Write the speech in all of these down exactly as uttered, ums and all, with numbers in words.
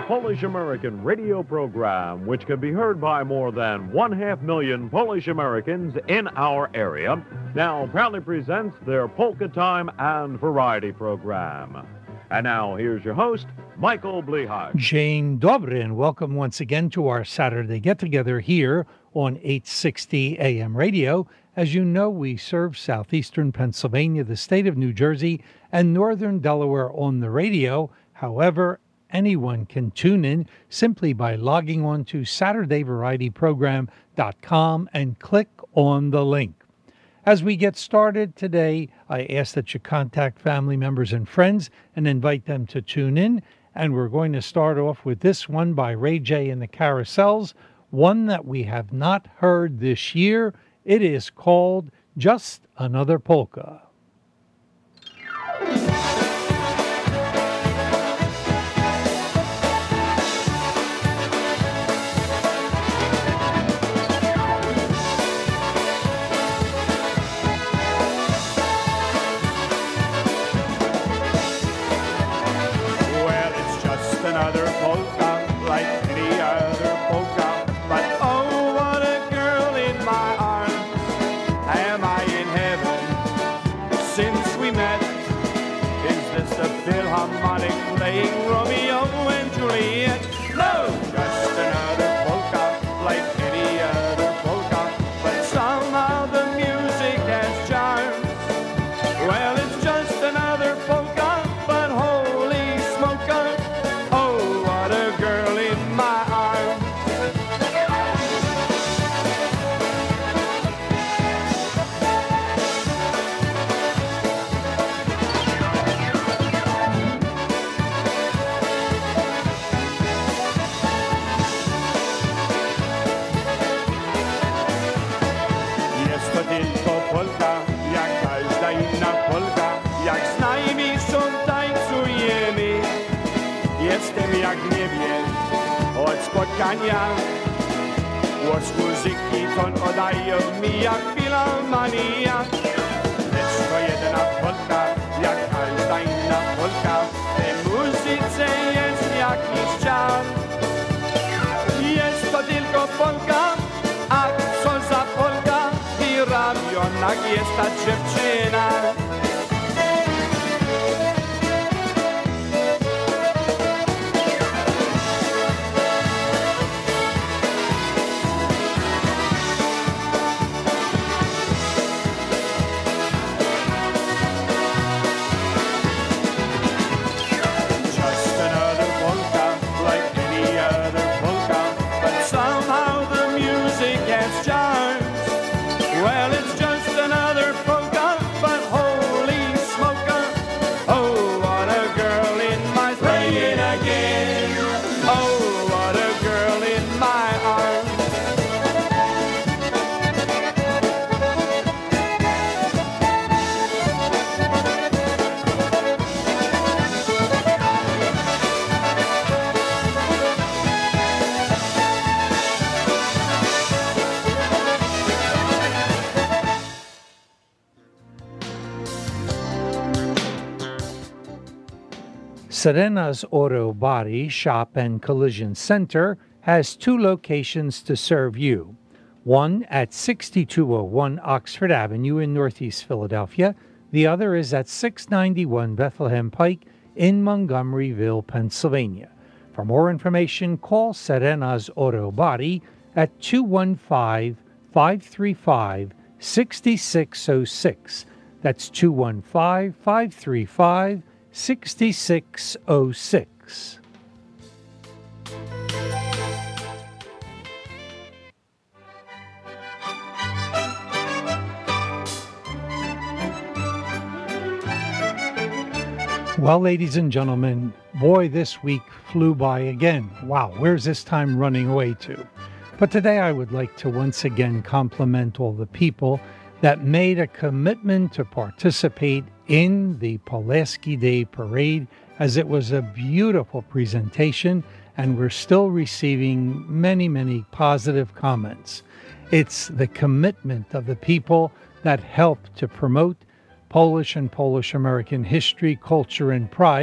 Polish American radio program, which can be heard by more than one half million Polish Americans in our area, now proudly presents their Polka Time and Variety program. And now, here's your host, Michael Blehart. Dzień dobry, and welcome once again to our Saturday get-together here on eight sixty A M radio. As you know, we serve southeastern Pennsylvania, the state of New Jersey, and northern Delaware on the radio. However, anyone can tune in simply by logging on to Saturday Variety Program dot com and click on the link. As we get started today, I ask that you contact family members and friends and invite them to tune in. And we're going to start off with this one by Ray J and the Carousels, one that we have not heard this year. It is called Just Another Polka. Another polka, like any other polka, but oh, what a girl in my arms. Am I in heaven since we met? Is this the Philharmonic playing Romeo and Juliet? No, just another polka, like any other polka, but somehow the music has charms. Well, it's just another polka, but holy smoker, jestem jak nie wiem od spotkania. Głos muzyki ton oddaje mi jak filharmonia. Lecz to jedna polka, jak każda inna polka. W tej muzyce jest jakiś czar. Jest to tylko polka, a co za polka? I ramiona jest ta dziewczyna. Well, it's just another polka, but holy smoker, oh, what a girl in my play it again. Oh, what a girl in my arms. Serena's Auto Body Shop and Collision Center has two locations to serve you. One at sixty-two oh one Oxford Avenue in Northeast Philadelphia. The other is at six ninety-one Bethlehem Pike in Montgomeryville, Pennsylvania. For more information, call Serena's Auto Body at two one five, five three five, six six oh six. That's two one five, five three five, six six oh six. Well, ladies and gentlemen, boy, this week flew by again. Wow, where's this time running away to? But today I would like to once again compliment all the people that made a commitment to participate in the Pulaski Day Parade, as it was a beautiful presentation, and we're still receiving many, many positive comments. It's the commitment of the people that help to promote Polish and Polish American history, culture, and pride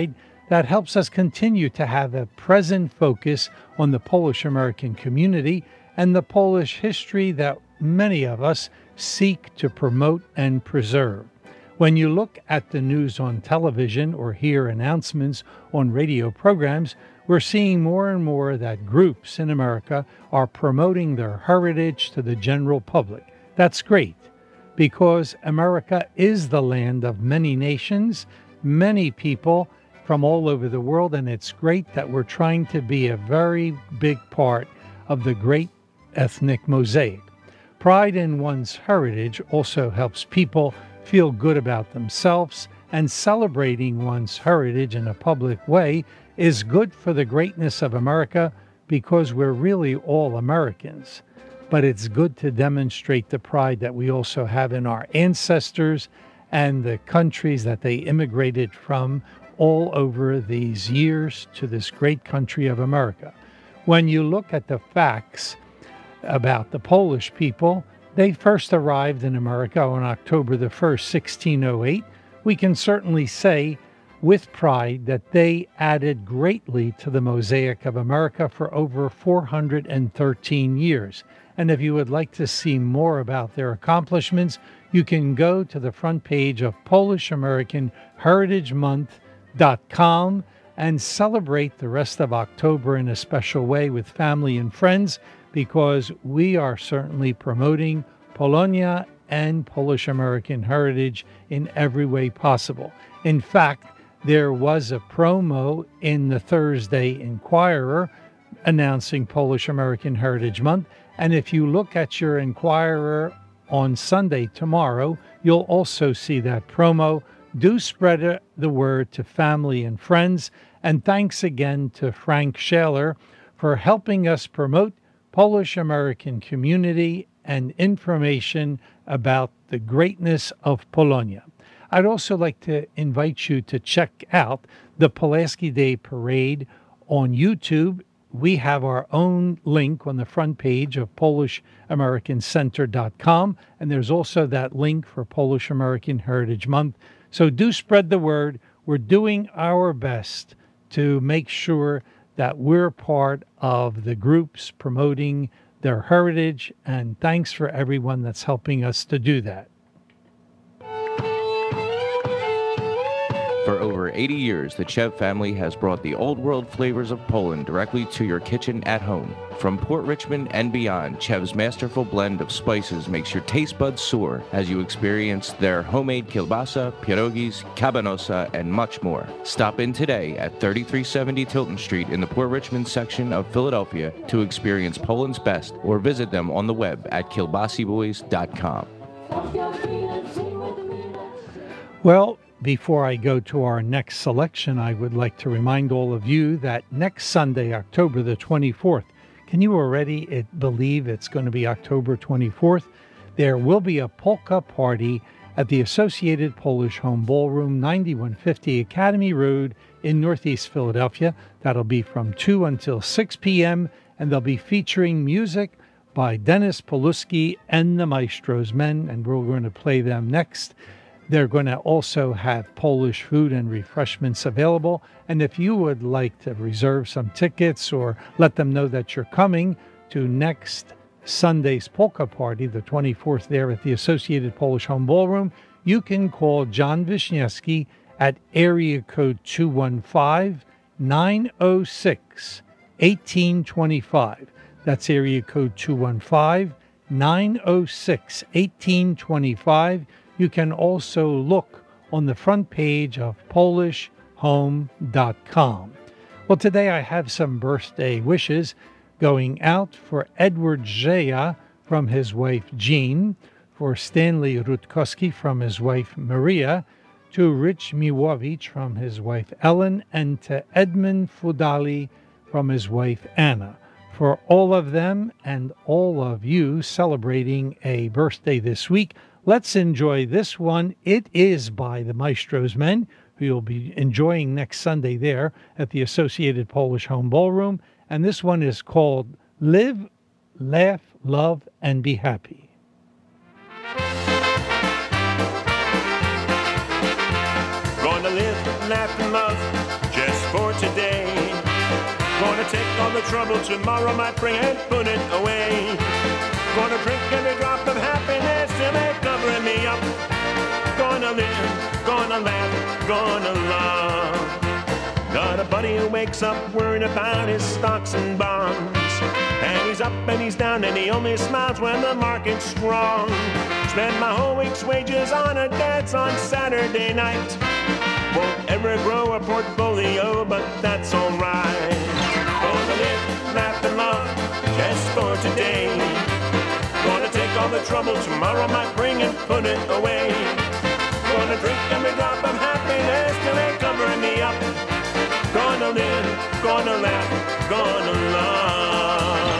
that helps us continue to have a present focus on the Polish American community and the Polish history that many of us seek to promote and preserve. When you look at the news on television or hear announcements on radio programs, we're seeing more and more that groups in America are promoting their heritage to the general public. That's great, because America is the land of many nations, many people from all over the world, and it's great that we're trying to be a very big part of the great ethnic mosaic. Pride in one's heritage also helps people feel good about themselves, and celebrating one's heritage in a public way is good for the greatness of America because we're really all Americans. But it's good to demonstrate the pride that we also have in our ancestors and the countries that they immigrated from all over these years to this great country of America. When you look at the facts about the Polish people, they first arrived in America on October the first, sixteen oh eight. We can certainly say with pride that they added greatly to the mosaic of America for over four hundred thirteen years. And if you would like to see more about their accomplishments, you can go to the front page of Polish American Heritage Month dot com and celebrate the rest of October in a special way with family and friends, because we are certainly promoting Polonia and Polish American heritage in every way possible. In fact, there was a promo in the Thursday Inquirer announcing Polish American Heritage Month, and if you look at your Inquirer on Sunday, tomorrow, you'll also see that promo. Do spread the word to family and friends, and thanks again to Frank Shaler for helping us promote Polish American community and information about the greatness of Polonia. I'd also like to invite you to check out the Pulaski Day Parade on YouTube. We have our own link on the front page of Polish American Center dot com, and there's also that link for Polish American Heritage Month. So do spread the word. We're doing our best to make sure that we're part of the groups promoting their heritage, and thanks for everyone that's helping us to do that. For over eighty years, the Chev family has brought the old world flavors of Poland directly to your kitchen at home. From Port Richmond and beyond, Chev's masterful blend of spices makes your taste buds soar as you experience their homemade kielbasa, pierogis, kabanosa, and much more. Stop in today at thirty-three seventy Tilton Street in the Port Richmond section of Philadelphia to experience Poland's best, or visit them on the web at kielbasi boys dot com. Well, before I go to our next selection, I would like to remind all of you that next Sunday, October the twenty-fourth, can you already it, believe it's going to be October twenty-fourth? There will be a polka party at the Associated Polish Home Ballroom, ninety-one fifty Academy Road in Northeast Philadelphia. That'll be from two until six p.m., and they'll be featuring music by Dennis Poluski and the Maestro's Men, and we're going to play them next. They're going to also have Polish food and refreshments available. And if you would like to reserve some tickets or let them know that you're coming to next Sunday's polka party, the twenty-fourth, there at the Associated Polish Home Ballroom, you can call John Wisniewski at area code two one five, nine oh six, one eight two five. That's area code two one five, nine oh six, one eight two five. You can also look on the front page of Polish Home dot com. Well, today I have some birthday wishes going out for Edward Zheja from his wife Jean, for Stanley Rutkowski from his wife Maria, to Rich Miłowicz from his wife Ellen, and to Edmund Fudali from his wife Anna. For all of them and all of you celebrating a birthday this week, let's enjoy this one. It is by the Maestro's Men, who you'll be enjoying next Sunday there at the Associated Polish Home Ballroom. And this one is called Live, Laugh, Love, and Be Happy. Gonna live, laugh, and love, just take all the trouble tomorrow might bring and put it away. Gonna drink every drop of happiness till they're covering me up. Gonna live, gonna laugh, gonna love. Got a buddy who wakes up worried about his stocks and bonds. And he's up and he's down and he only smiles when the market's strong. Spend my whole week's wages on a dance on Saturday night. Won't ever grow a portfolio, but that's alright. Gonna live, laugh and love just for today. Gonna take all the trouble tomorrow might bring and put it away. Gonna drink every drop of happiness till they cover me up. Gonna live, gonna laugh, gonna love.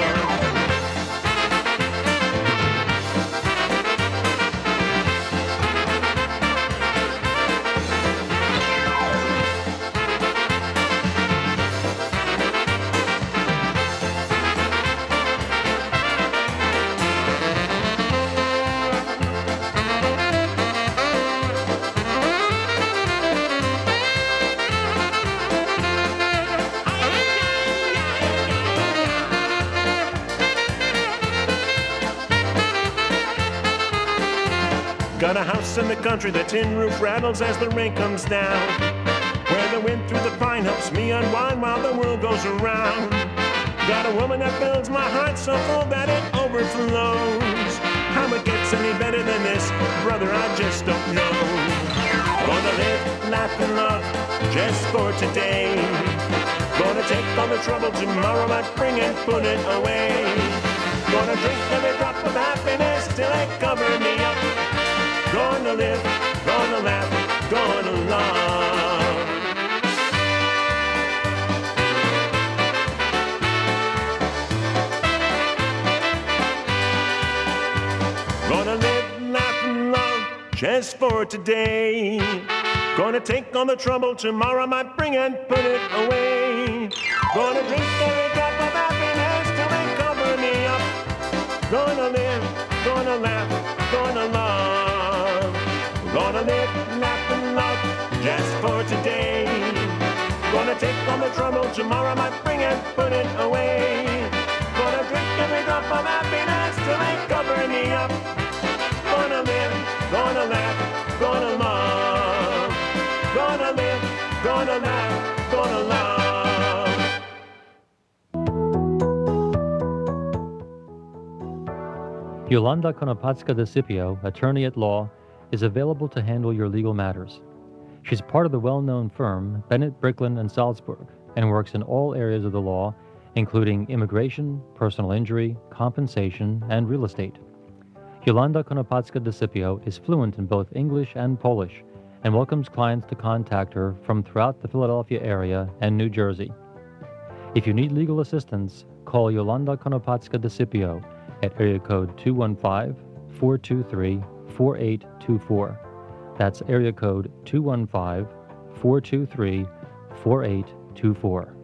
Got a house in the country, the tin roof rattles as the rain comes down. Where the wind through the pine helps me unwind while the world goes around. Got a woman that fills my heart so full that it overflows. How it gets any better than this, brother, I just don't know. Gonna live, laugh and love just for today. Gonna take all the trouble tomorrow might bring and put it away. Gonna drink every drop of happiness till they cover me up. Gonna live, gonna laugh, gonna love. Gonna live, laugh, and love just for today. Gonna take on the trouble tomorrow might bring and put it away. Gonna drink every drop of happiness till they cover me up. Gonna live, gonna laugh, gonna love. Gonna live, laugh, and love just for today. Gonna take on the trouble tomorrow might bring and put it away. Gonna drink every drop of happiness till they cover me up. Gonna live, gonna laugh, gonna love. Gonna live, gonna laugh, gonna love. Yolanda Konopatska de Scipio, attorney at law, is available to handle your legal matters. She's part of the well-known firm Bennett, Bricklin and Salzburg and works in all areas of the law, including immigration, personal injury, compensation, and real estate. Yolanda Konopatska de Scipio is fluent in both English and Polish and welcomes clients to contact her from throughout the Philadelphia area and New Jersey. If you need legal assistance, call Yolanda Konopatska de Scipio at area code two one five, four two three, four eight two four. That's area code two one five, four two three, four eight two four.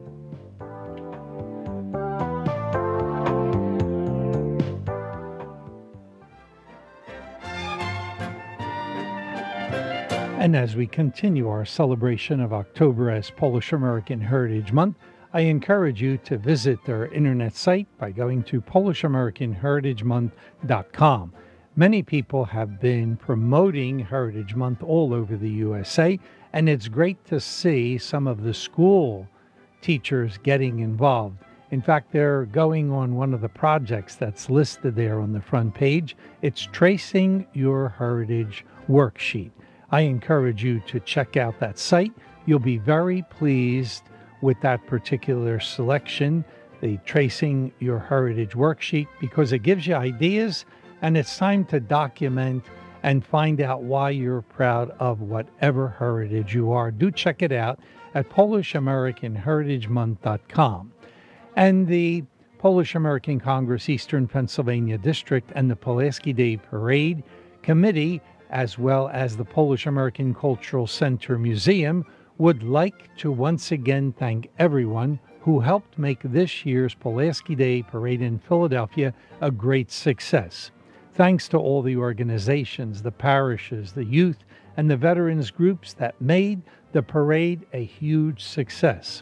And as we continue our celebration of October as Polish American Heritage Month, I encourage you to visit their internet site by going to polish american heritage month dot com. Many people have been promoting Heritage Month all over the U S A, and it's great to see some of the school teachers getting involved. In fact, they're going on one of the projects that's listed there on the front page. It's Tracing Your Heritage Worksheet. I encourage you to check out that site. You'll be very pleased with that particular selection, the Tracing Your Heritage Worksheet, because it gives you ideas and it's time to document and find out why you're proud of whatever heritage you are. Do check it out at polish american heritage month dot com. And the Polish American Congress Eastern Pennsylvania District and the Pulaski Day Parade Committee, as well as the Polish American Cultural Center Museum, would like to once again thank everyone who helped make this year's Pulaski Day Parade in Philadelphia a great success. Thanks to all the organizations, the parishes, the youth, and the veterans groups that made the parade a huge success.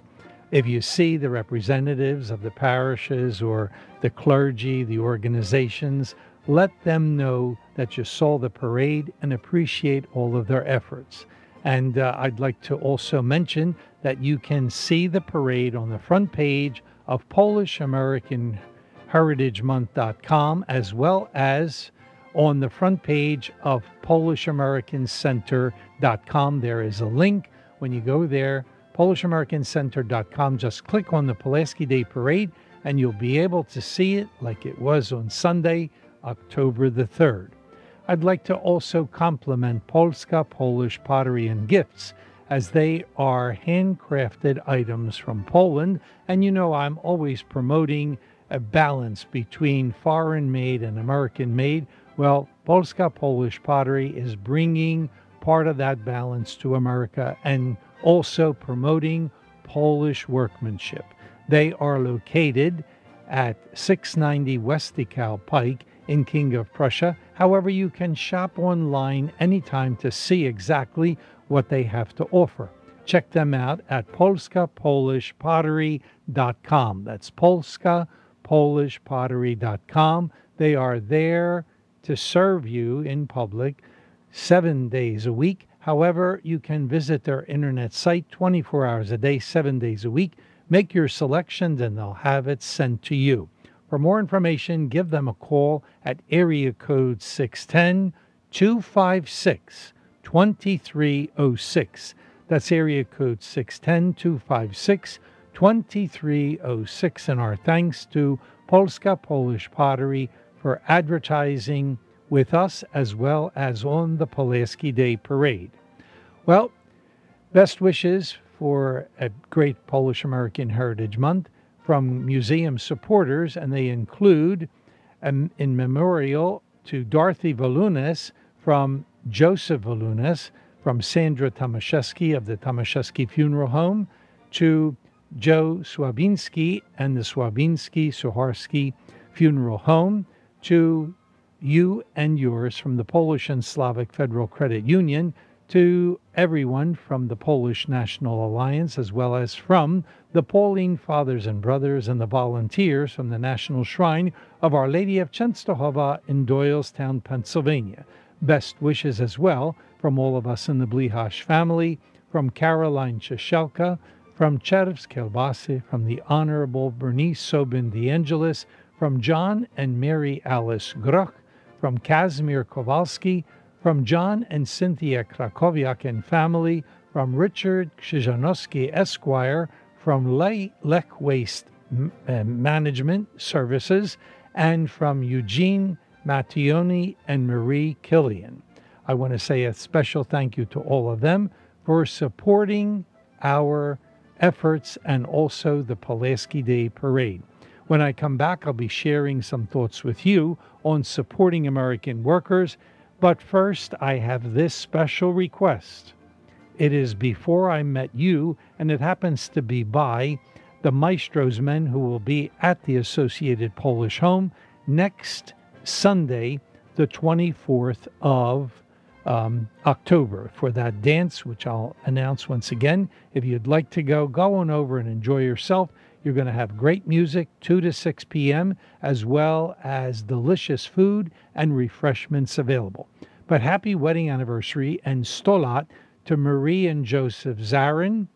If you see the representatives of the parishes or the clergy, the organizations, let them know that you saw the parade and appreciate all of their efforts. And uh, I'd like to also mention that you can see the parade on the front page of Polish American Heritage Month dot com, as well as on the front page of Polish American Center dot com. There is a link. When you go there, Polish American Center dot com, just click on the Pulaski Day Parade and you'll be able to see it like it was on Sunday, October the third. I'd like to also compliment Polska Polish Pottery and Gifts, as they are handcrafted items from Poland. And you know, I'm always promoting a balance between foreign-made and American-made. Well, Polska Polish Pottery is bringing part of that balance to America and also promoting Polish workmanship. They are located at six ninety West DeKalb Pike in King of Prussia. However, you can shop online anytime to see exactly what they have to offer. Check them out at Polska Polish Pottery dot com. That's Polska Polish Pottery dot com. They are there to serve you in public seven days a week. However, you can visit their internet site twenty-four hours a day, seven days a week. Make your selections and they'll have it sent to you. For more information, give them a call at area code six one zero, two five six, two three zero six. That's area code six one zero, two five six, two three zero six. And our thanks to Polska Polish Pottery for advertising with us as well as on the Pulaski Day Parade. Well, best wishes for a great Polish American Heritage Month from museum supporters, and they include um, in memorial to Dorothy Volunas from Joseph Volunas, from Sandra Tomaszewski of the Tomaszewski Funeral Home, to Joe Swabiński and the Swabiński-Sucharski Funeral Home, to you and yours from the Polish and Slavic Federal Credit Union, to everyone from the Polish National Alliance, as well as from the Pauline Fathers and Brothers and the volunteers from the National Shrine of Our Lady of Częstochowa in Doylestown, Pennsylvania. Best wishes as well from all of us in the Blihash family, from Caroline Cheshelka, from Czerw's Kielbasy, from the Honorable Bernice Sobin DeAngelis, from John and Mary Alice Groch, from Kazimir Kowalski, from John and Cynthia Krakowiak and family, from Richard Krzyżanowski Esquire, from Le- Lech Waste M- uh, Management Services, and from Eugene Mattioni and Marie Killian. I want to say a special thank you to all of them for supporting our efforts and also the Pulaski Day Parade. When I come back, I'll be sharing some thoughts with you on supporting American workers. But first, I have this special request. It is Before I Met You, and it happens to be by the Maestro's Men, who will be at the Associated Polish Home next Sunday, the twenty-fourth of um, October, for that dance, which I'll announce once again. If you'd like to go, go on over and enjoy yourself. You're going to have great music, two to six p.m., as well as delicious food and refreshments available. But happy wedding anniversary and stolat to Marie and Joseph Zarin,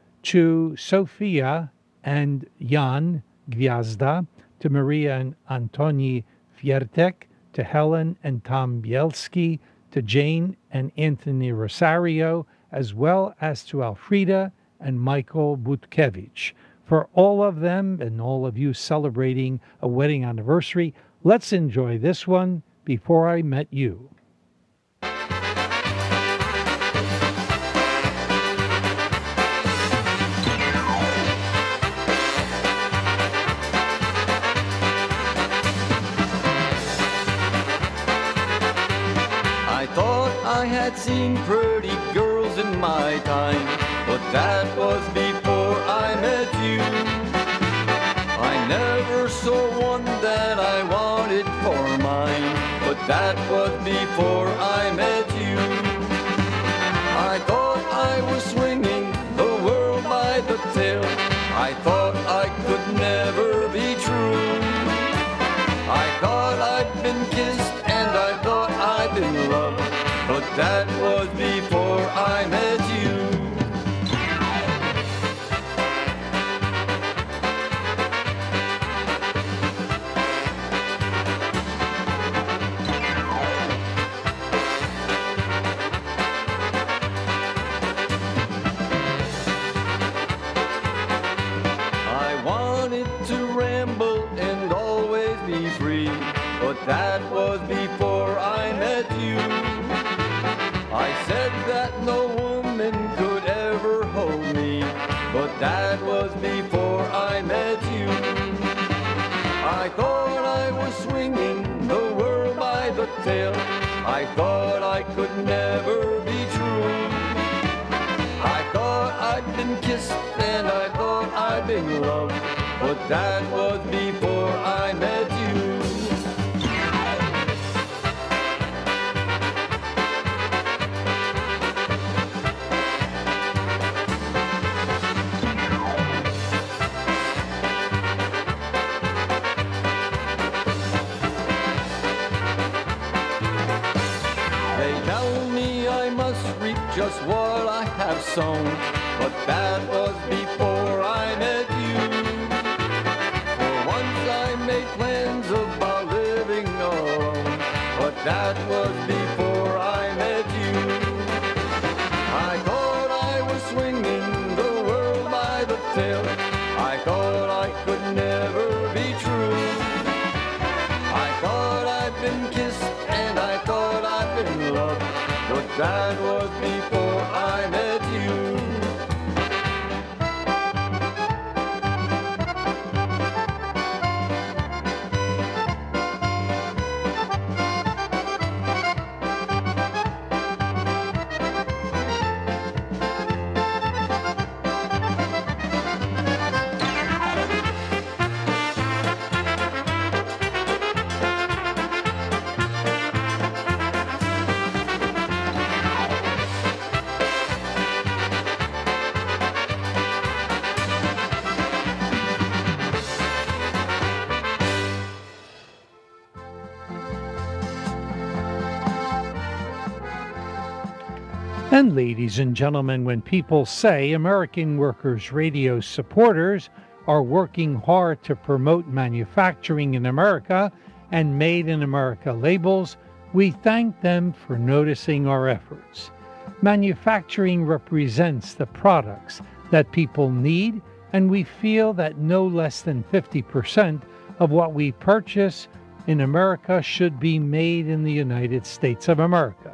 to Sophia and Jan Gwiazda, to Maria and Antoni Fiertek, to Helen and Tom Bielski, to Jane and Anthony Rosario, as well as to Alfreda and Michael Butkevich. For all of them and all of you celebrating a wedding anniversary, let's enjoy this one, Before I Met You. I thought I had seen pretty girls in my time, but that was before I met you. I never saw one that I wanted for mine, but that was before I met you. I thought I was swinging the world by the tail. I thought I could never be true. I thought I'd been kissed and I thought I'd been loved, but that was before I met you. That was before I met you. I said that no woman could ever hold me, but that was before I met you. I thought I was swinging the world by the tail. I thought I could never be true. I thought I'd been kissed and I thought I'd been loved, but that was before I met you. Just what I have sown, but that was before I met you. For once I made plans about living alone, but that was before I met you. I thought I was swinging the world by the tail. I thought I could never be true. I thought I'd been kissed and I thought I'd been loved, but that was before I met you. And ladies and gentlemen, when people say American Workers Radio supporters are working hard to promote manufacturing in America and Made in America labels, we thank them for noticing our efforts. Manufacturing represents the products that people need, and we feel that no less than fifty percent of what we purchase in America should be made in the United States of America.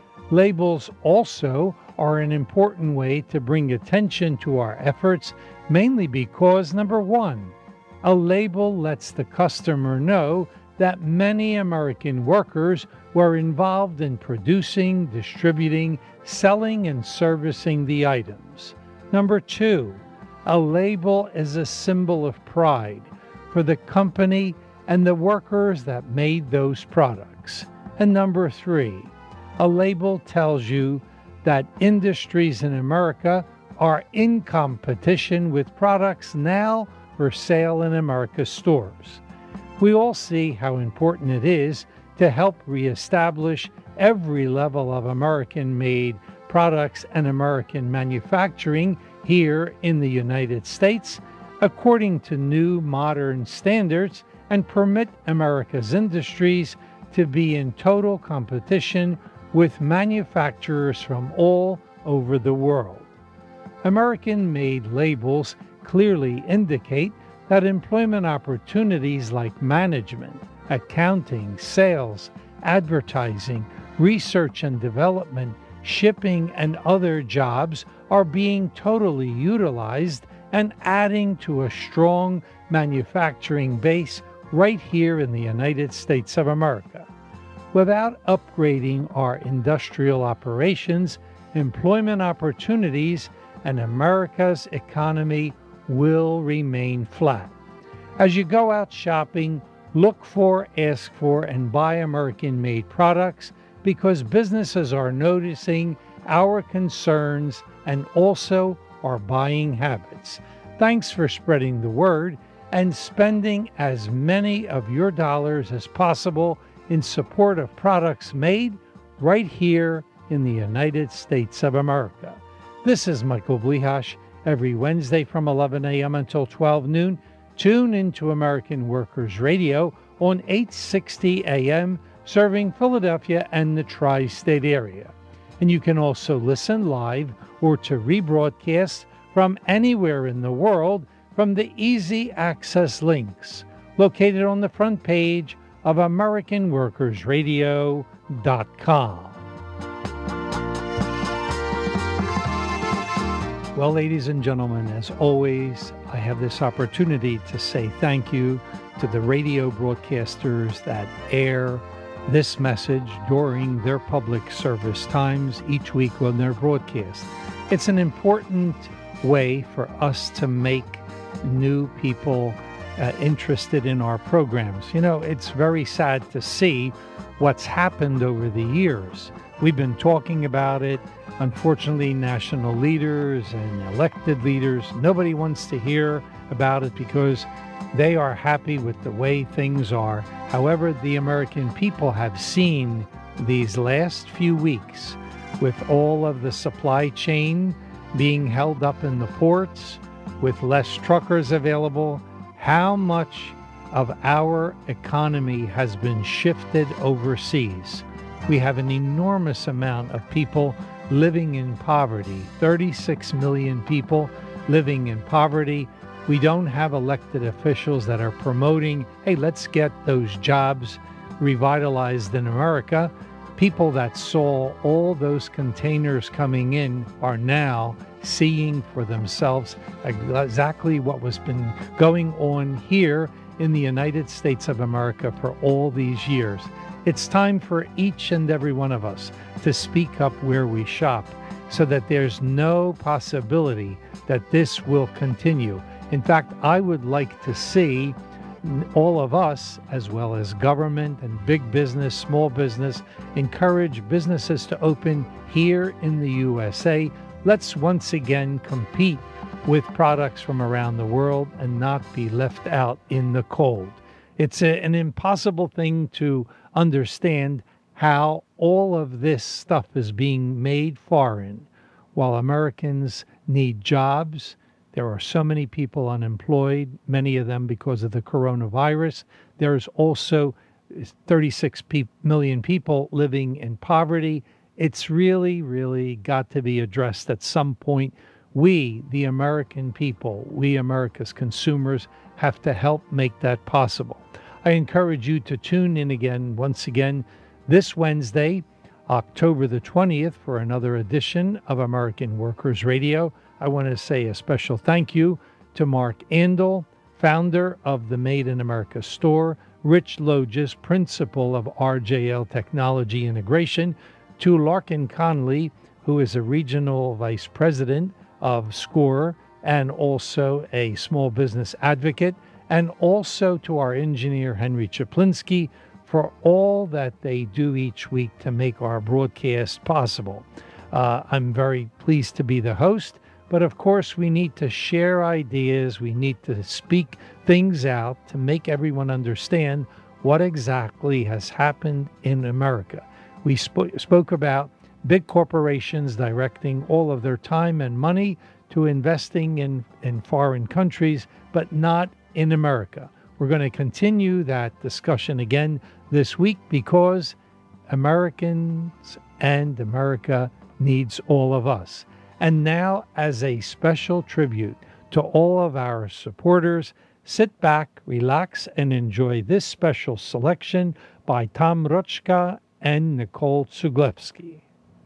Labels also are an important way to bring attention to our efforts, mainly because, number one, a label lets the customer know that many American workers were involved in producing, distributing, selling, and servicing the items. Number two, a label is a symbol of pride for the company and the workers that made those products. And number three, a label tells you that industries in America are in competition with products now for sale in America's stores. We all see how important it is to help reestablish every level of American-made products and American manufacturing here in the United States, according to new modern standards, and permit America's industries to be in total competition with manufacturers from all over the world. American-made labels clearly indicate that employment opportunities like management, accounting, sales, advertising, research and development, shipping, and other jobs are being totally utilized and adding to a strong manufacturing base right here in the United States of America. Without upgrading our industrial operations, employment opportunities, and America's economy will remain flat. As you go out shopping, look for, ask for, and buy American-made products because businesses are noticing our concerns and also our buying habits. Thanks for spreading the word and spending as many of your dollars as possible in support of products made right here in the United States of America. This is Michael Blihash. Every Wednesday from eleven a.m. until twelve noon, tune into American Workers Radio on eight sixty A M, serving Philadelphia and the tri-state area. And you can also listen live or to rebroadcast from anywhere in the world from the easy access links located on the front page of American Workers Radio dot com. Well, ladies and gentlemen, as always, I have this opportunity to say thank you to the radio broadcasters that air this message during their public service times each week when they're broadcast. It's an important way for us to make new people uh, interested in our programs. You know, it's very sad to see what's happened over the years. We've been talking about it. Unfortunately, national leaders and elected leaders, nobody wants to hear about it because they are happy with the way things are. However, the American people have seen these last few weeks with all of the supply chain being held up in the ports, with less truckers available, how much of our economy has been shifted overseas. We have an enormous amount of people living in poverty, thirty-six million people living in poverty. We don't have elected officials that are promoting, hey, let's get those jobs revitalized in America. People that saw all those containers coming in are now seeing for themselves exactly what was been going on here in the United States of America for all these years. It's time for each and every one of us to speak up where we shop so that there's no possibility that this will continue. In fact, I would like to see all of us, as well as government and big business, small business, encourage businesses to open here in the U S A. Let's once again compete with products from around the world and not be left out in the cold. It's a, an impossible thing to understand how all of this stuff is being made foreign while Americans need jobs. There are so many people unemployed, many of them because of the coronavirus. There's also thirty-six million people living in poverty. It's really, really got to be addressed at some point. We, the American people, we America's consumers, have to help make that possible. I encourage you to tune in again, once again, this Wednesday, October the twentieth, for another edition of American Workers Radio. I want to say a special thank you to Mark Andel, founder of the Made in America store, Rich Logis, principal of R J L Technology Integration, to Larkin Conley, who is a regional vice president of SCORE and also a small business advocate, and also to our engineer, Henry Chaplinsky, for all that they do each week to make our broadcast possible. Uh, I'm very pleased to be the host, but of course we need to share ideas, we need to speak things out to make everyone understand what exactly has happened in America. We sp- spoke about big corporations directing all of their time and money to investing in, in foreign countries, but not in America. We're going to continue that discussion again this week because Americans and America needs all of us. And now, as a special tribute to all of our supporters, sit back, relax, and enjoy this special selection by Tom Rochka and Nicole Tsuglewski.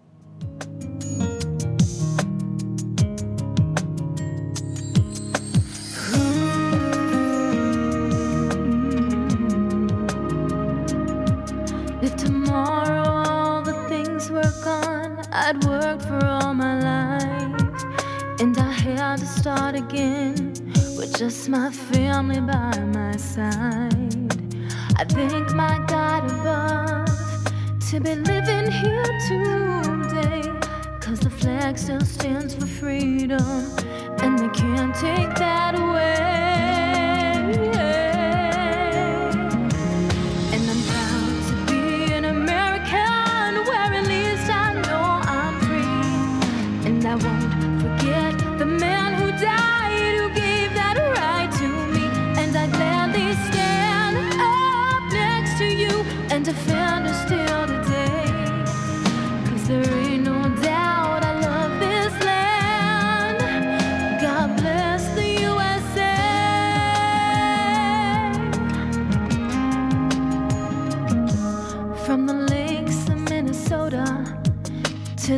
If tomorrow all the things were gone, I'd worked for all my life, and I had to start again with just my family by my side. I thank my God above to be living here today, 'cause the flag still stands for freedom, and they can't take that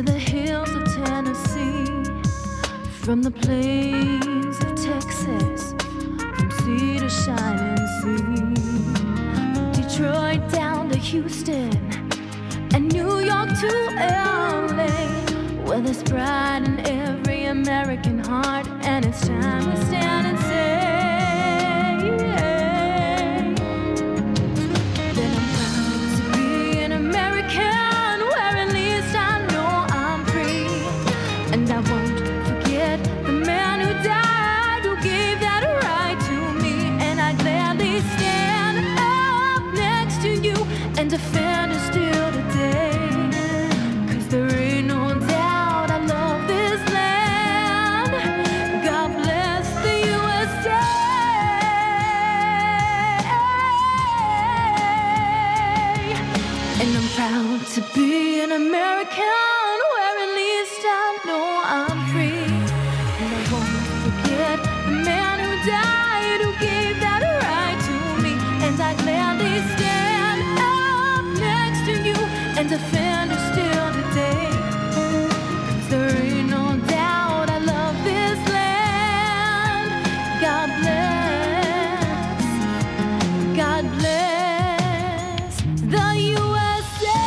to the hills of Tennessee, from the plains of Texas, from sea to shining sea, from Detroit down to Houston, and New York to L A, where there's pride in every American heart, and it's time we stand and say, that I'm proud to be an American, where at least I know I'm free, and I won't forget the man who died, who gave that right to me, and I'd gladly stand up next to you and defend it still today. There ain't no doubt I love this land. God bless the U S A. And I'm proud to be an American, where at least I know I'm free. And I won't forget the man who died, who gave that right to me. And I gladly stand up next to you and defend her still today. 'Cause there ain't no doubt I love this land. God bless, God bless the U S A.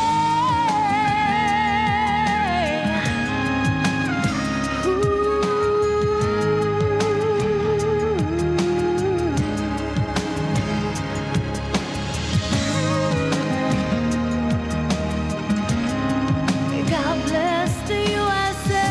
God bless the U S A.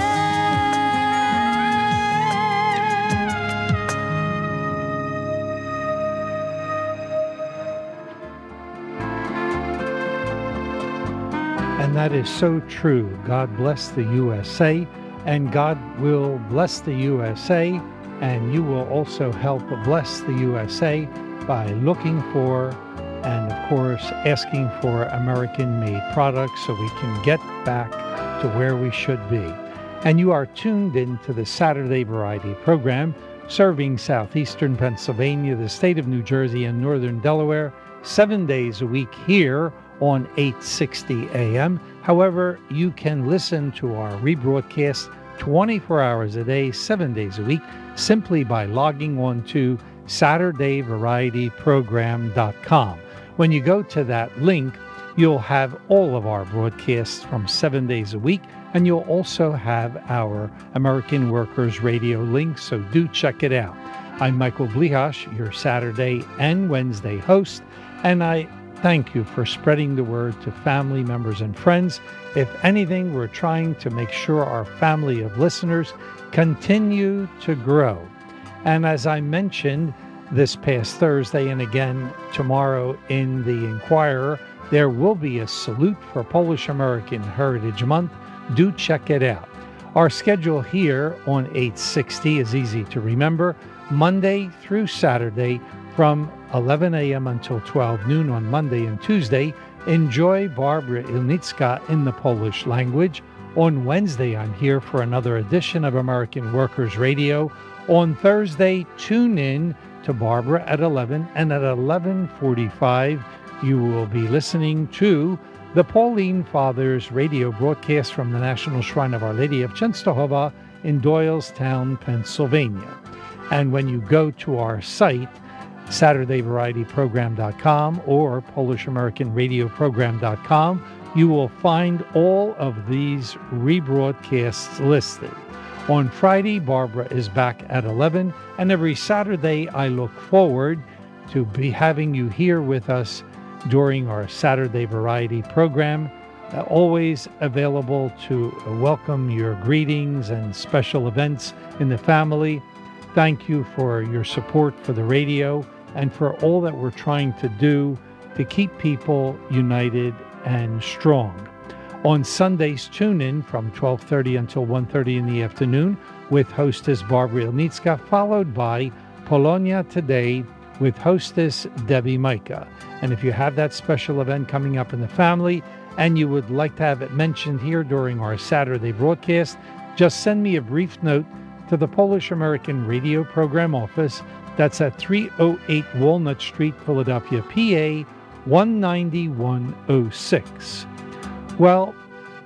And that is so true. God bless the U S A, and God will bless the U S A, and you will also help bless the U S A by looking for and, of course, asking for American-made products so we can get back to where we should be. And you are tuned in to the Saturday Variety program, serving southeastern Pennsylvania, the state of New Jersey, and northern Delaware, seven days a week here on eight sixty A M. However, you can listen to our rebroadcast twenty-four hours a day, seven days a week, simply by logging on to Saturday Variety Program dot com. When you go to that link, you'll have all of our broadcasts from seven days a week, and you'll also have our American Workers Radio link, so do check it out. I'm Michael Blihash, your Saturday and Wednesday host, and I thank you for spreading the word to family members and friends. If anything, we're trying to make sure our family of listeners continue to grow. And as I mentioned this past Thursday and again tomorrow in the Inquirer, there will be a salute for Polish American Heritage Month. Do check it out. Our schedule here on eight sixty is easy to remember. Monday through Saturday from eleven a m until twelve noon on Monday and Tuesday, enjoy Barbara Ilnicka in the Polish language. On Wednesday, I'm here for another edition of American Workers Radio. On Thursday, tune in to Barbara at eleven, and at eleven forty-five, you will be listening to the Pauline Fathers radio broadcast from the National Shrine of Our Lady of Częstochowa in Doylestown, Pennsylvania. And when you go to our site, Saturday Variety Program dot com or Polish American Radio Program dot com, you will find all of these rebroadcasts listed. On Friday, Barbara is back at eleven, and every Saturday I look forward to be having you here with us during our Saturday Variety program, uh, always available to welcome your greetings and special events in the family. Thank you for your support for the radio and for all that we're trying to do to keep people united and strong. On Sundays, tune in from twelve thirty until one thirty in the afternoon with hostess Barbara Ilnicka, followed by Polonia Today with hostess Debbie Micah. And if you have that special event coming up in the family and you would like to have it mentioned here during our Saturday broadcast, just send me a brief note to the Polish American Radio Program office. That's at three oh eight Walnut Street, Philadelphia, P A one nine one oh six. Well,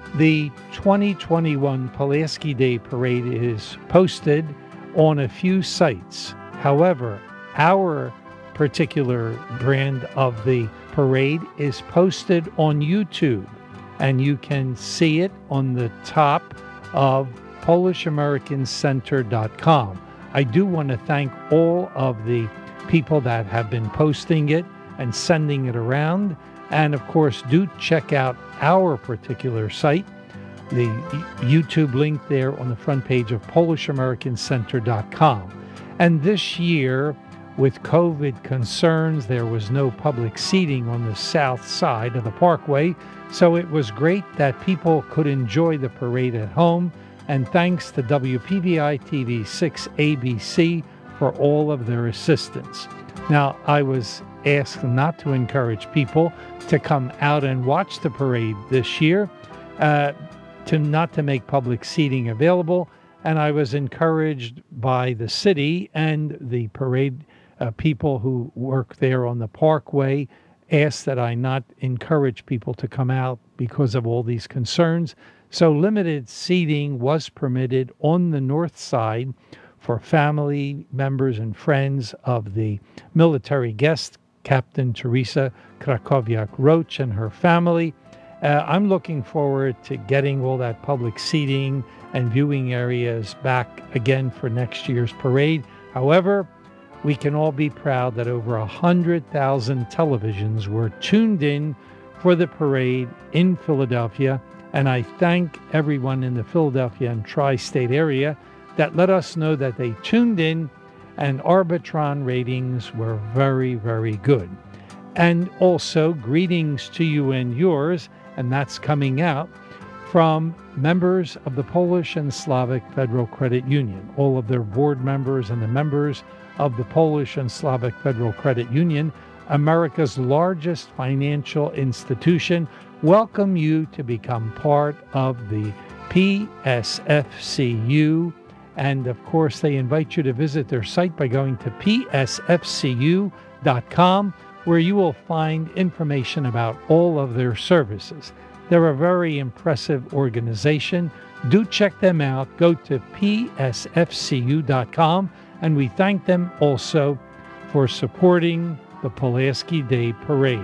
The twenty twenty-one Pulaski Day Parade is posted on a few sites. However, our particular brand of the parade is posted on YouTube, and you can see it on the top of Polish American Center dot com. I do want to thank all of the people that have been posting it and sending it around. And of course, do check out our particular site, the YouTube link there on the front page of Polish American Center dot com. And this year, with COVID concerns, there was no public seating on the south side of the parkway, so it was great that people could enjoy the parade at home. And thanks to W P V I T V six A B C for all of their assistance. Now, I was asked not to encourage people to come out and watch the parade this year, uh, to not to make public seating available, and I was encouraged by the city and the parade uh, people who work there on the parkway asked that I not encourage people to come out because of all these concerns. So limited seating was permitted on the north side for family members and friends of the military guest, Captain Teresa Krakowiak-Roach and her family. Uh, I'm looking forward to getting all that public seating and viewing areas back again for next year's parade. However, we can all be proud that over one hundred thousand televisions were tuned in for the parade in Philadelphia, and I thank everyone in the Philadelphia and tri-state area that let us know that they tuned in, and Arbitron ratings were very, very good. And also, greetings to you and yours, and that's coming out from members of the Polish and Slavic Federal Credit Union. All of their board members and the members of the Polish and Slavic Federal Credit Union, America's largest financial institution, welcome you to become part of the P S F C U. And of course, they invite you to visit their site by going to P S F C U dot com, where you will find information about all of their services. They're a very impressive organization. Do check them out. Go to P S F C U dot com, and we thank them also for supporting the Pulaski Day Parade.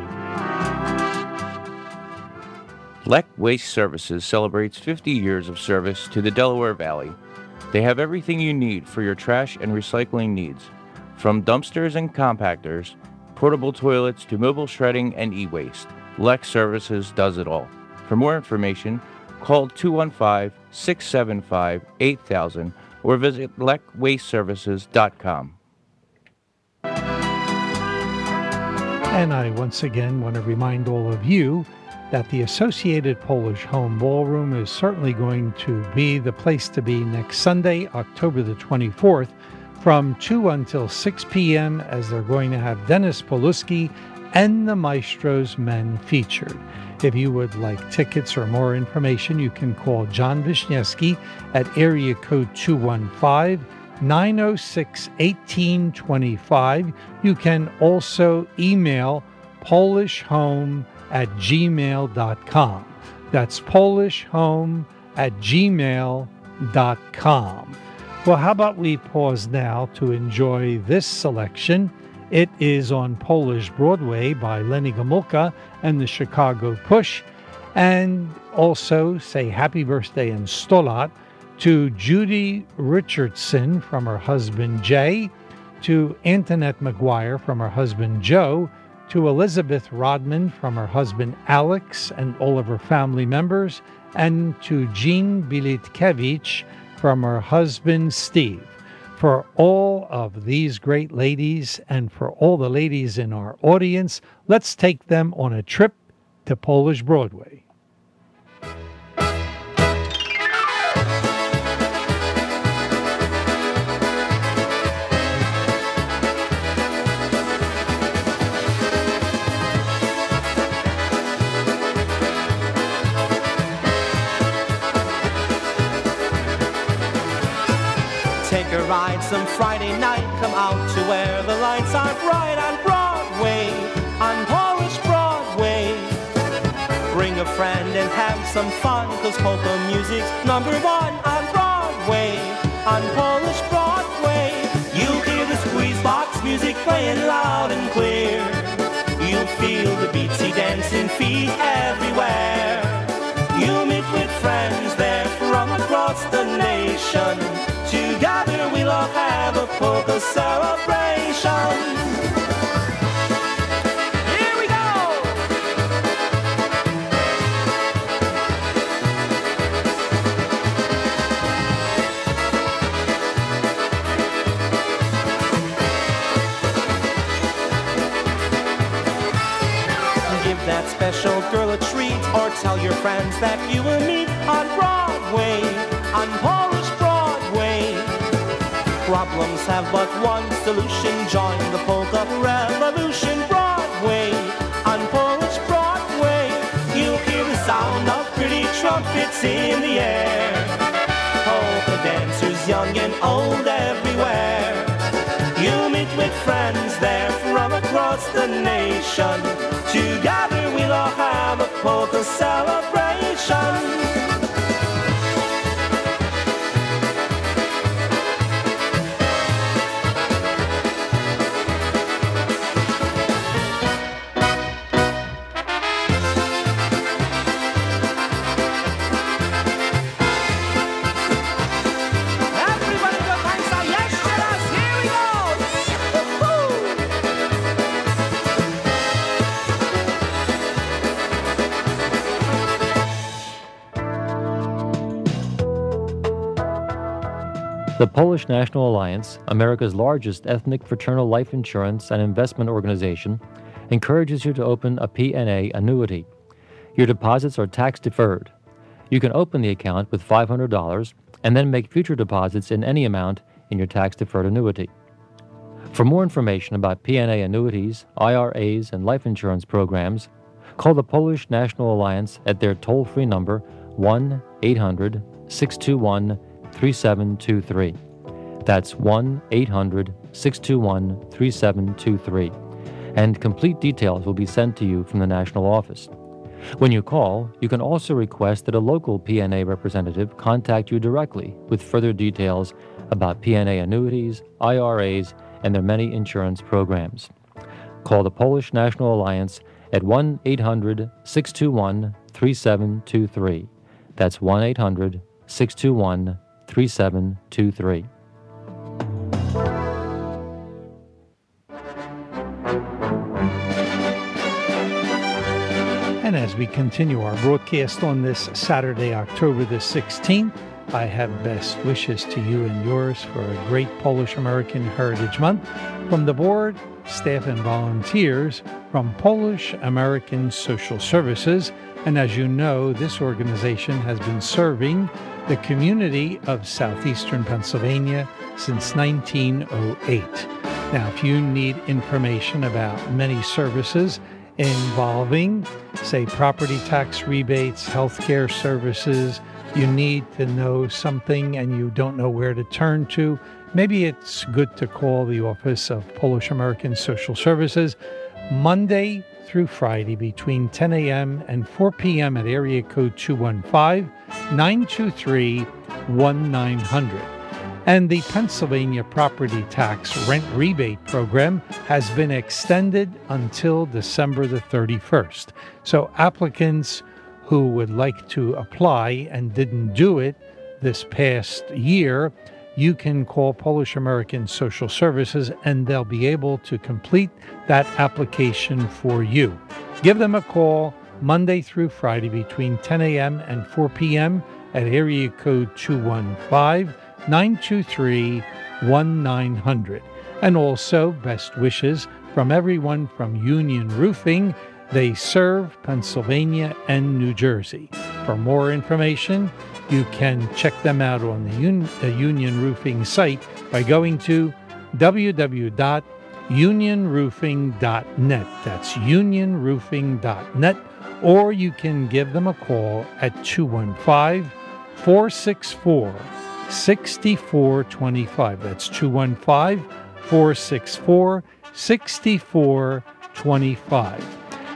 Leck Waste Services celebrates fifty years of service to the Delaware Valley. They have everything you need for your trash and recycling needs, from dumpsters and compactors, portable toilets to mobile shredding and e-waste. Leck Services does it all. For more information, call two one five, six seven five, eight thousand or visit leck waste services dot com. And I once again want to remind all of you that the Associated Polish Home Ballroom is certainly going to be the place to be next Sunday, October the twenty-fourth, from two until six p.m. as they're going to have Dennis Poluski and the Maestro's Men featured. If you would like tickets or more information, you can call John Wisniewski at area code two one five, nine oh six, one eight two five. You can also email polishhome at gmail dot com. That's polishhome at gmail dot com. Well, how about we pause now to enjoy this selection? It is on Polish Broadway by Lenny Gomulka and the Chicago Push. And also say happy birthday and stolat to Judy Richardson from her husband Jay, to Antoinette McGuire from her husband Joe, to Elizabeth Rodman from her husband Alex and all of her family members, and to Jean Bilitkevich from her husband Steve. For all of these great ladies and for all the ladies in our audience, let's take them on a trip to Polish Broadway. Take a ride some Friday night, come out to where the lights are bright on Broadway, on Polish Broadway. Bring a friend and have some fun, 'cause polka music's number one on Broadway, on Polish Broadway. You'll hear the squeeze box music playing loud and clear. You'll feel the beatsy dancing feet everywhere. You'll meet with friends there from across the nation. Together we'll all have a polka celebration. Here we go! Give that special girl a treat, or tell your friends that you will meet on Broadway, on Polish Broadway. Problems have but one solution. Join the polka revolution. Broadway, on Polish Broadway. You'll hear the sound of pretty trumpets in the air. Polka dancers young and old everywhere. You'll meet with friends there from across the nation. Together we'll all have a polka celebration. The Polish National Alliance, America's largest ethnic fraternal life insurance and investment organization, encourages you to open a P N A annuity. Your deposits are tax-deferred. You can open the account with five hundred dollars and then make future deposits in any amount in your tax-deferred annuity. For more information about P N A annuities, I R As, and life insurance programs, call the Polish National Alliance at their toll-free number one eight hundred six two one three seven two three. That's one eight hundred six two one three seven two three. And complete details will be sent to you from the national office. When you call, you can also request that a local P N A representative contact you directly with further details about P N A annuities, I R As, and their many insurance programs. Call the Polish National Alliance at one eight hundred six two one three seven two three. That's one eight hundred six two one three seven two three. And as we continue our broadcast on this Saturday, October the sixteenth, I have best wishes to you and yours for a great Polish American Heritage Month from the board, staff, and volunteers from Polish American Social Services. And as you know, this organization has been serving the community of southeastern Pennsylvania since nineteen oh eight. Now, if you need information about many services involving, say, property tax rebates, healthcare services, you need to know something and you don't know where to turn to, maybe it's good to call the Office of Polish American Social Services Monday through Friday between ten a.m. and four p.m. at area code two one five, nine two three, one nine hundred. And the Pennsylvania Property Tax Rent Rebate Program has been extended until December the thirty-first. So applicants who would like to apply and didn't do it this past year, you can call Polish American Social Services and they'll be able to complete that application for you. Give them a call Monday through Friday between ten a.m. and four p.m. at area code two one five, nine two three, one nine hundred. And also, best wishes from everyone from Union Roofing. They serve Pennsylvania and New Jersey. For more information, you can check them out on the, Un- the Union Roofing site by going to w w w dot union roofing dot net. That's union roofing dot net. Or you can give them a call at two one five, four six four, six four two five. That's two one five, four six four, six four two five.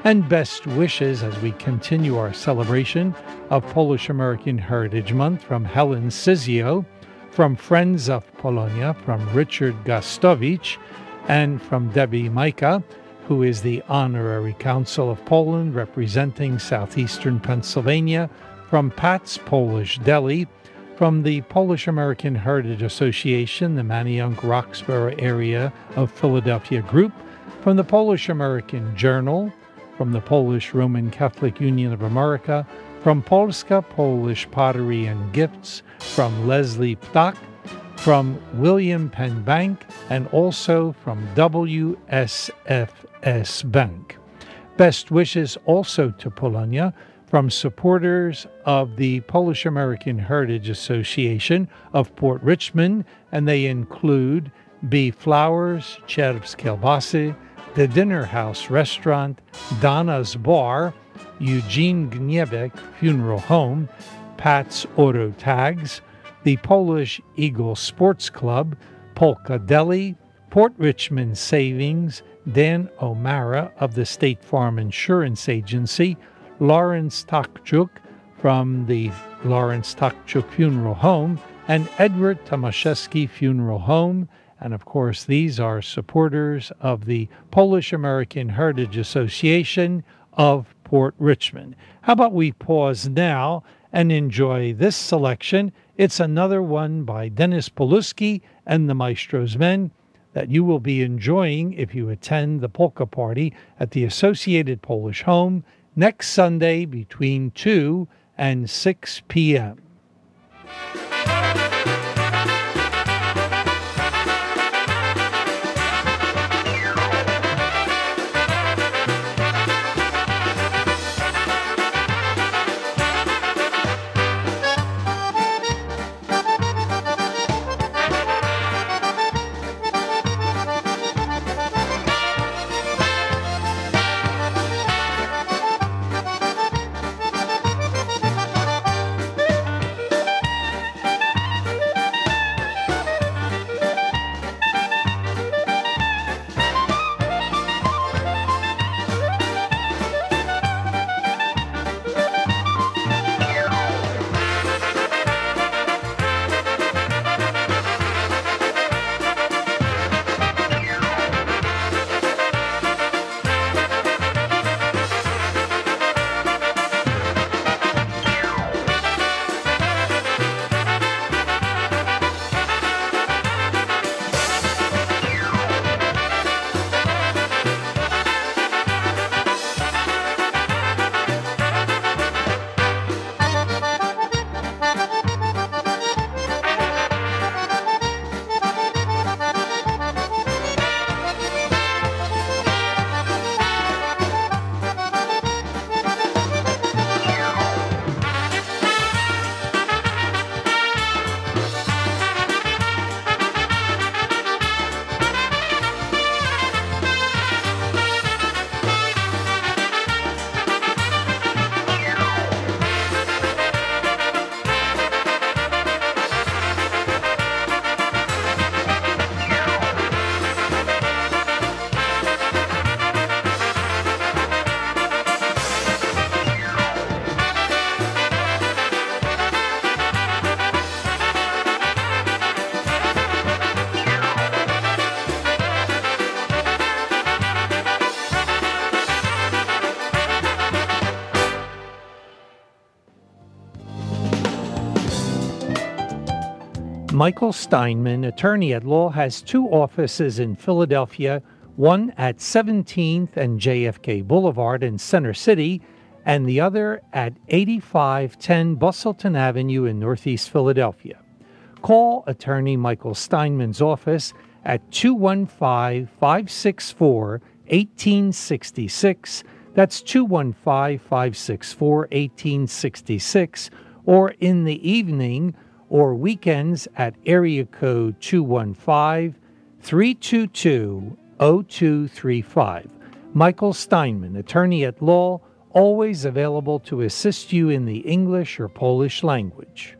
and best wishes as we continue our celebration of Polish American Heritage Month from Helen Sizio, from Friends of Polonia, from Richard Gastowicz, and from Debbie Majka, who is the Honorary Consul of Poland representing southeastern Pennsylvania, from Pat's Polish Deli, from the Polish American Heritage Association, the Manayunk Roxborough area of Philadelphia group, from the Polish American Journal, from the Polish Roman Catholic Union of America, from Polska Polish Pottery and Gifts, from Leslie Ptak, from William Penn Bank, and also from W S F S Bank. Best wishes also to Polonia from supporters of the Polish American Heritage Association of Port Richmond, and they include B. Flowers, Czerw's Kielbasy, The Dinner House Restaurant, Donna's Bar, Eugene Gniewek Funeral Home, Pat's Auto Tags, the Polish Eagle Sports Club, Polka Deli, Port Richmond Savings, Dan O'Mara of the State Farm Insurance Agency, Lawrence Takchuk from the Lawrence Takchuk Funeral Home, and Edward Tomaszewski Funeral Home. And of course, these are supporters of the Polish American Heritage Association of Port Richmond. How about we pause now and enjoy this selection? It's another one by Dennis Poluski and the Maestro's Men that you will be enjoying if you attend the polka party at the Associated Polish Home next Sunday between two and six p.m. Michael Steinman, attorney at law, has two offices in Philadelphia, one at seventeenth and J F K Boulevard in Center City, and the other at eighty-five ten Bustleton Avenue in Northeast Philadelphia. Call attorney Michael Steinman's office at two one five, five six four, one eight six six. That's two one five, five six four, one eight six six, or in the evening or weekends at area code two one five, three two two, zero two three five. Michael Steinman, attorney at law, always available to assist you in the English or Polish language.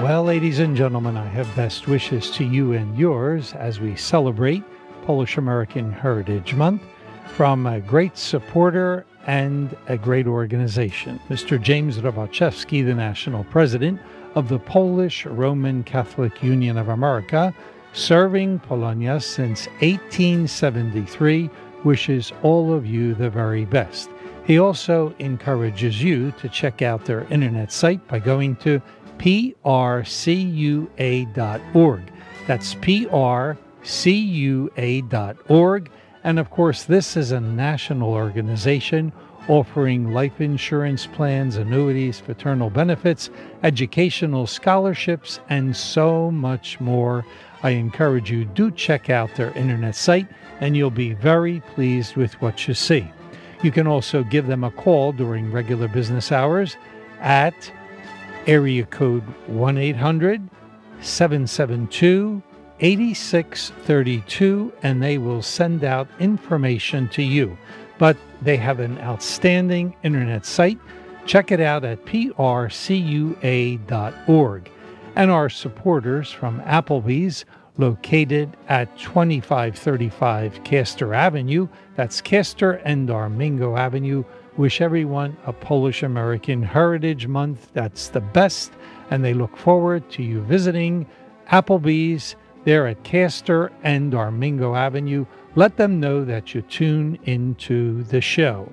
Well, ladies and gentlemen, I have best wishes to you and yours as we celebrate Polish American Heritage Month from a great supporter and a great organization, Mister James Robaczewski, the national president of the Polish Roman Catholic Union of America, serving Polonia since eighteen seventy-three, wishes all of you the very best. He also encourages you to check out their internet site by going to P R C U A dot org. That's P R C U A dot org. And of course, this is a national organization offering life insurance plans, annuities, fraternal benefits, educational scholarships, and so much more. I encourage you, do check out their internet site, and you'll be very pleased with what you see. You can also give them a call during regular business hours at area code one eight hundred, seven seven two, eight six three two, and they will send out information to you. But they have an outstanding internet site. Check it out at P R C U A dot org. And our supporters from Applebee's, located at twenty-five thirty-five Castor Avenue, that's Castor and Armingo Avenue, wish everyone a Polish American Heritage Month. That's the best, and they look forward to you visiting Applebee's there at Castor and Armingo Avenue. Let them know that you tune into the show.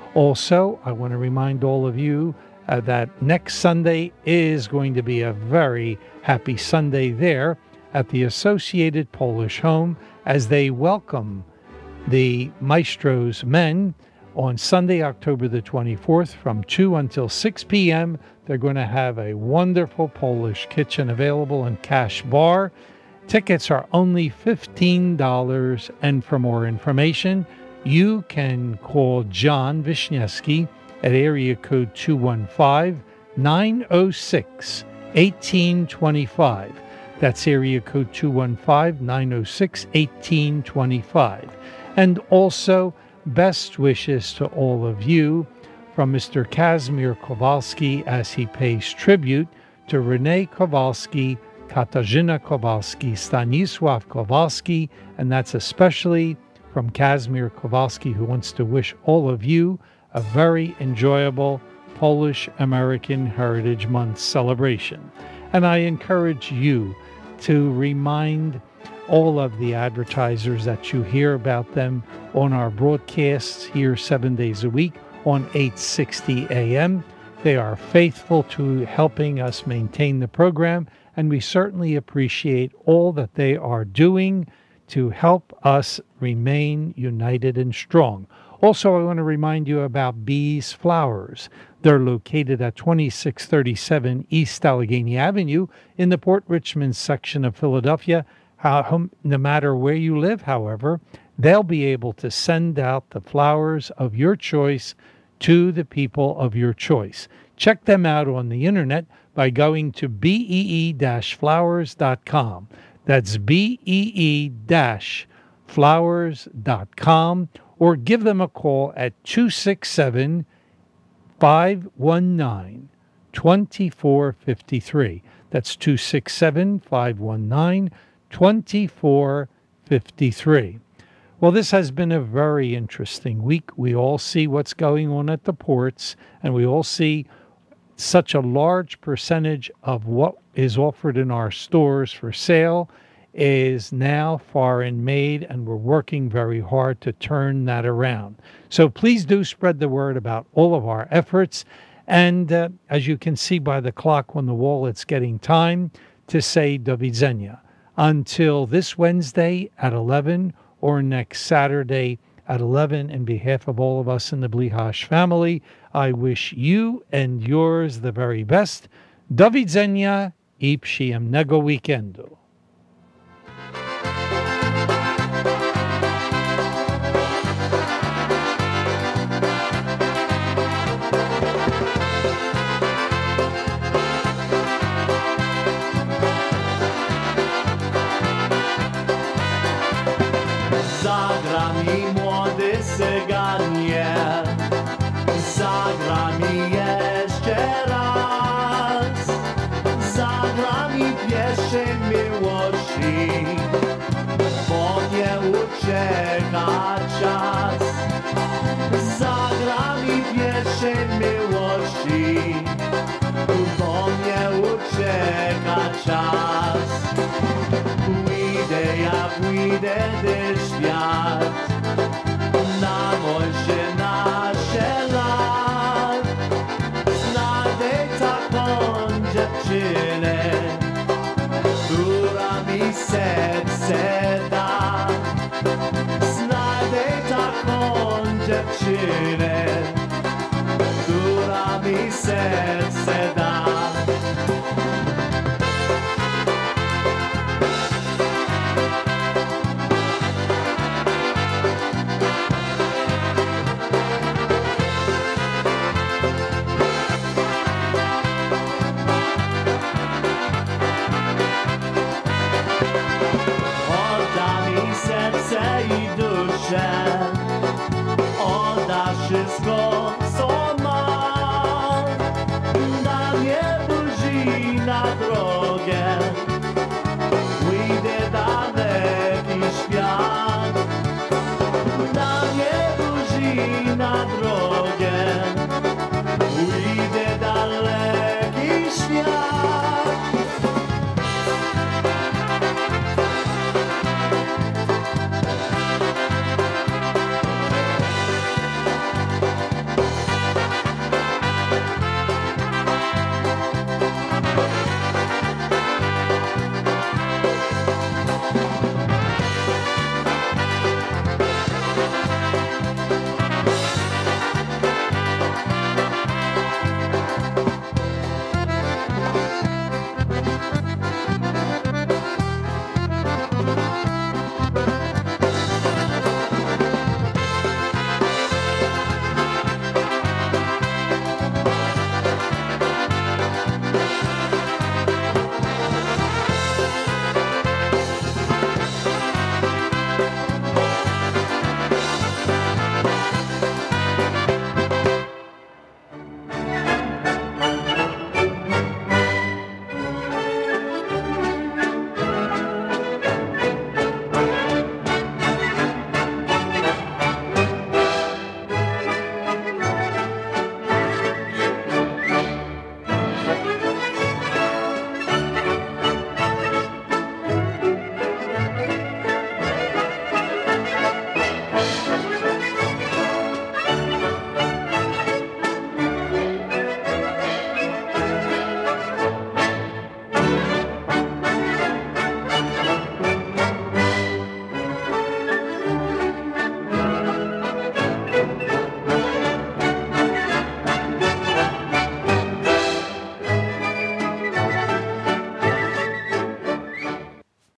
Also, I want to remind all of you uh, that next Sunday is going to be a very happy Sunday there at the Associated Polish Home as they welcome the Maestro's Men on Sunday, October the twenty-fourth from two until six p.m. They're going to have a wonderful Polish kitchen available and cash bar. Tickets are only fifteen dollars, and for more information, you can call John Wisniewski at area code two one five, nine oh six, one eight two five. That's area code two one five, nine oh six, one eight two five. And also, best wishes to all of you from Mister Kazimierz Kowalski as he pays tribute to Renee Kowalski, Katarzyna Kowalski, Stanisław Kowalski, and that's especially from Kazimierz Kowalski, who wants to wish all of you a very enjoyable Polish American Heritage Month celebration. And I encourage you to remind all of the advertisers that you hear about them on our broadcasts here seven days a week on eight sixty A M. They are faithful to helping us maintain the program, and we certainly appreciate all that they are doing to help us remain united and strong. Also, I want to remind you about Bees Flowers. They're located at twenty-six thirty-seven East Allegheny Avenue in the Port Richmond section of Philadelphia. How, no matter where you live, however, they'll be able to send out the flowers of your choice to the people of your choice. Check them out on the internet by going to B E E flowers dot com. That's B E E flowers dot com, or give them a call at two six seven, five one nine, two four five three. That's two six seven, five one nine, two four five three. Well, this has been a very interesting week. We all see what's going on at the ports, and we all see such a large percentage of what is offered in our stores for sale is now foreign made, and we're working very hard to turn that around. So please do spread the word about all of our efforts. And uh, as you can see by the clock on the wall, it's getting time to say Do widzenia. Until this Wednesday at eleven or next Saturday at eleven, in behalf of all of us in the Blihash family, I wish you and yours the very best. Do widzenia i przyjemnego weekendu. Zagra mi młody cyganie, zagra mi jeszcze raz, zagra czeka czas. Zagra mi pieśń miłości, bo mnie ucieka czas. Pójdę, ja pójdę, gdy świat na moście nasze lat. Znajdę taką dziewczynę, która mi serce da. Znajdę taką dziewczynę, która mi serce